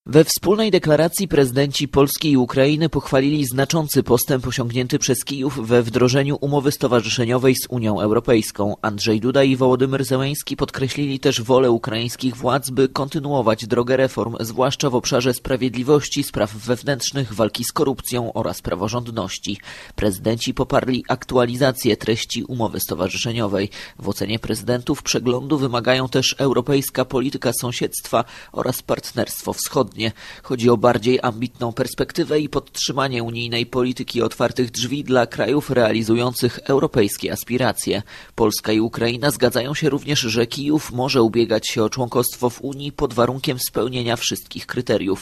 We wspólnej deklaracji prezydenci Polski i Ukrainy pochwalili znaczący postęp osiągnięty przez Kijów we wdrożeniu umowy stowarzyszeniowej z Unią Europejską. Andrzej Duda i Wołodymyr Zełenski podkreślili też wolę ukraińskich władz, by kontynuować drogę reform, zwłaszcza w obszarze sprawiedliwości, spraw wewnętrznych, walki z korupcją oraz praworządności. Prezydenci poparli aktualizację treści umowy stowarzyszeniowej. W ocenie prezydentów przeglądu wymagają też europejska polityka sąsiedztwa oraz partnerstwo wschodnie. Chodzi o bardziej ambitną perspektywę i podtrzymanie unijnej polityki otwartych drzwi dla krajów realizujących europejskie aspiracje. Polska i Ukraina zgadzają się również, że Kijów może ubiegać się o członkostwo w Unii pod warunkiem spełnienia wszystkich kryteriów.